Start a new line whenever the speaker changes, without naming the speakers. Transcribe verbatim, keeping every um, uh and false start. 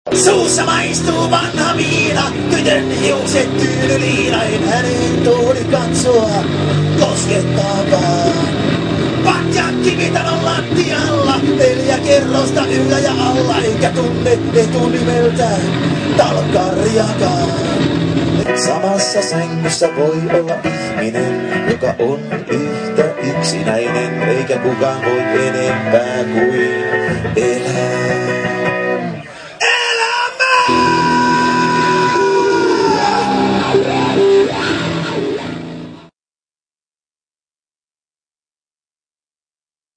Suussa maistuu vanha viina, tytön hiukset tyynyliina, en hänen tohdi katsoa, koskettaa vaan. Patja kivitalon lattialla, neljä kerrosta yllä ja alla, enkä tunne etunimeltään talkkariakaan. Samassa sängyssä voi olla ihminen, joka on yhtä yksinäinen, eikä kukaan voi enempää kuin elää.